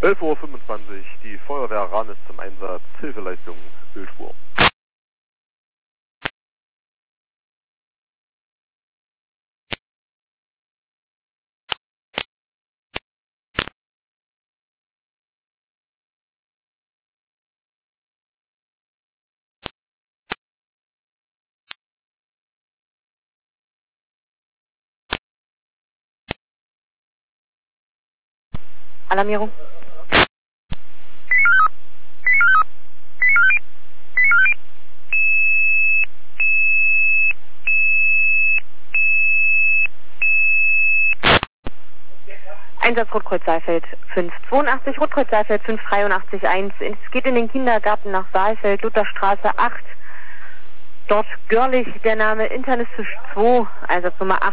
11:25 Uhr, die Feuerwehr Rahn ist zum Einsatz, Hilfeleistung Ölspur. Alarmierung. Einsatz Rotkreuz Saalfeld 582, Rotkreuz Saalfeld 583-1. Es geht in den Kindergarten nach Saalfeld, Lutherstraße 8. Dort Görlich, der Name internistisch 2, Einsatznummer 8.